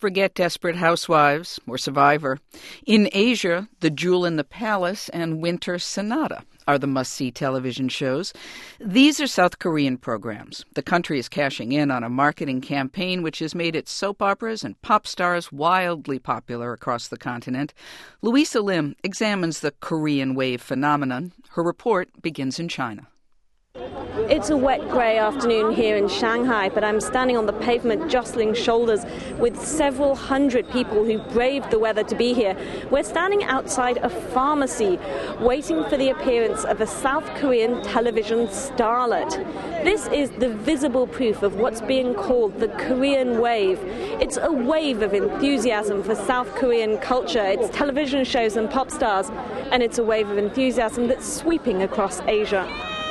Forget Desperate Housewives or Survivor. In Asia, The Jewel in the Palace and Winter Sonata are the must-see television shows. These are South Korean programs. The country is cashing in on a marketing campaign which has made its soap operas and pop stars wildly popular across the continent. Louisa Lim examines the Korean wave phenomenon. Her report begins in China. It's a wet grey afternoon here in Shanghai, but I'm standing on the pavement jostling shoulders with several hundred people who braved the weather to be here. We're standing outside a pharmacy waiting for the appearance of a South Korean television starlet. This is the visible proof of what's being called the Korean wave. It's a wave of enthusiasm for South Korean culture, its television shows and pop stars, and it's a wave of enthusiasm that's sweeping across Asia.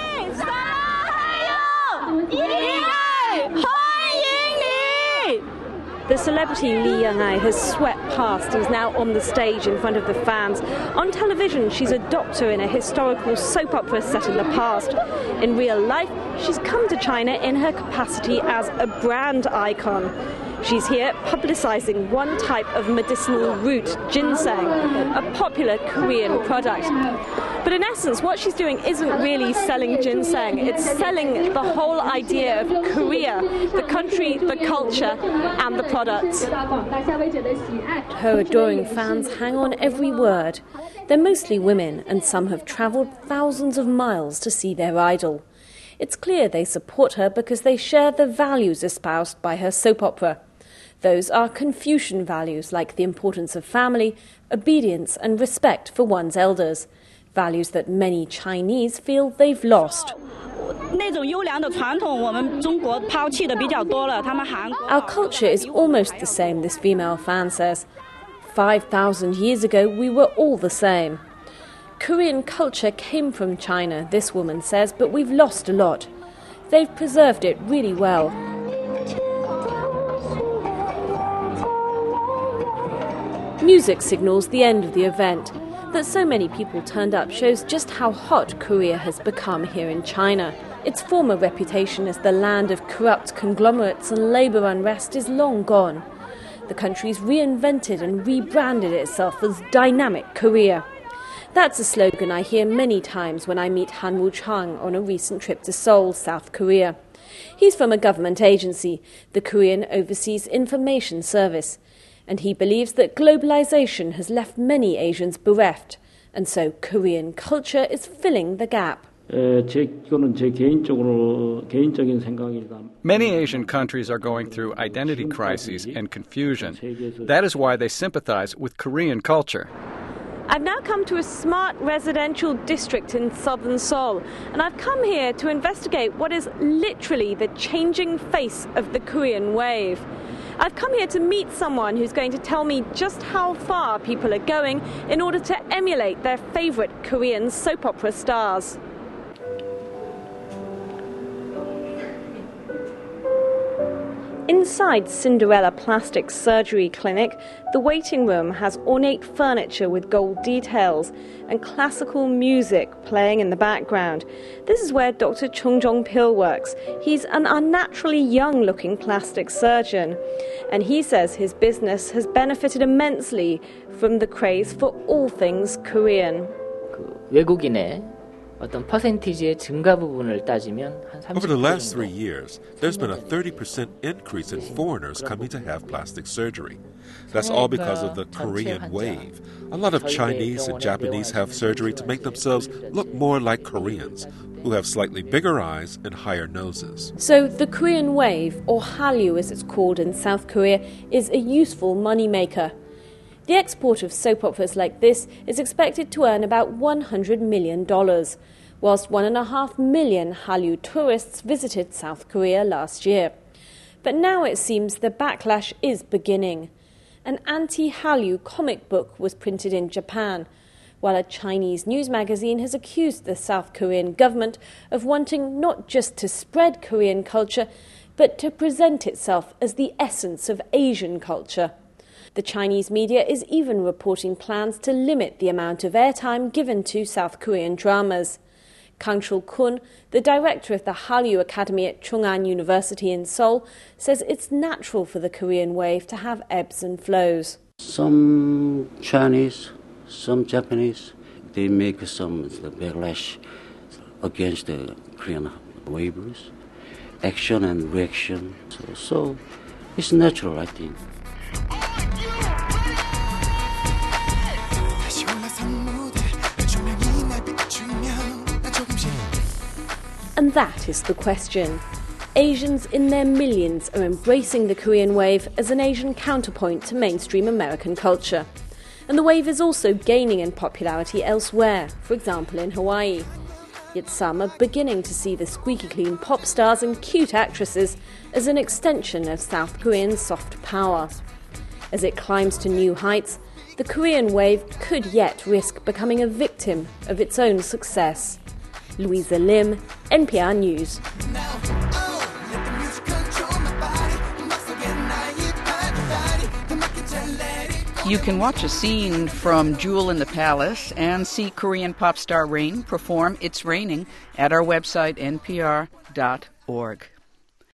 The celebrity Lee Young-ai has swept past. He's now on the stage in front of the fans. On television, she's a doctor in a historical soap opera set in the past. In real life, she's come to China in her capacity as a brand icon. She's here publicising one type of medicinal root, ginseng, a popular Korean product. But in essence, what she's doing isn't really selling ginseng. It's selling the whole idea of Korea, the country, the culture, and the products. Her adoring fans hang on every word. They're mostly women, and some have travelled thousands of miles to see their idol. It's clear they support her because they share the values espoused by her soap opera. Those are Confucian values like the importance of family, obedience and respect for one's elders, values that many Chinese feel they've lost. Our culture is almost the same, this female fan says. 5,000 years ago, we were all the same. Korean culture came from China, this woman says, but we've lost a lot. They've preserved it really well. Music signals the end of the event. That so many people turned up shows just how hot Korea has become here in China. Its former reputation as the land of corrupt conglomerates and labour unrest is long gone. The country's reinvented and rebranded itself as Dynamic Korea. That's a slogan I hear many times when I meet Han Woo-chang on a recent trip to Seoul, South Korea. He's from a government agency, the Korean Overseas Information Service, and he believes that globalization has left many Asians bereft, and so Korean culture is filling the gap. Many Asian countries are going through identity crises and confusion. That is why they sympathize with Korean culture. I've now come to a smart residential district in southern Seoul, and I've come here to investigate what is literally the changing face of the Korean wave. I've come here to meet someone who's going to tell me just how far people are going in order to emulate their favourite Korean soap opera stars. Inside Cinderella Plastic Surgery Clinic, the waiting room has ornate furniture with gold details and classical music playing in the background. This is where Dr. Chung Jong-pil works. He's an unnaturally young-looking plastic surgeon, and he says his business has benefited immensely from the craze for all things Korean. Over the last 3 years, there's been a 30% increase in foreigners coming to have plastic surgery. That's all because of the Korean wave. A lot of Chinese and Japanese have surgery to make themselves look more like Koreans, who have slightly bigger eyes and higher noses. So the Korean wave, or Hallyu as it's called in South Korea, is a useful moneymaker. The export of soap operas like this is expected to earn about $100 million, whilst 1.5 million Hallyu tourists visited South Korea last year. But now it seems the backlash is beginning. An anti-Hallyu comic book was printed in Japan, while a Chinese news magazine has accused the South Korean government of wanting not just to spread Korean culture, but to present itself as the essence of Asian culture. The Chinese media is even reporting plans to limit the amount of airtime given to South Korean dramas. Kangchul Kun, the director of the Hallyu Academy at Chung'an University in Seoul, says it's natural for the Korean wave to have ebbs and flows. Some Chinese, some Japanese, they make some backlash against the Korean waves, action and reaction. So it's natural, I think. And that is the question. Asians in their millions are embracing the Korean wave as an Asian counterpoint to mainstream American culture. And the wave is also gaining in popularity elsewhere, for example in Hawaii. Yet some are beginning to see the squeaky clean pop stars and cute actresses as an extension of South Korean soft power. As it climbs to new heights, the Korean wave could yet risk becoming a victim of its own success. Louisa Lim, NPR News. You can watch a scene from Jewel in the Palace and see Korean pop star Rain perform It's Raining at our website, npr.org.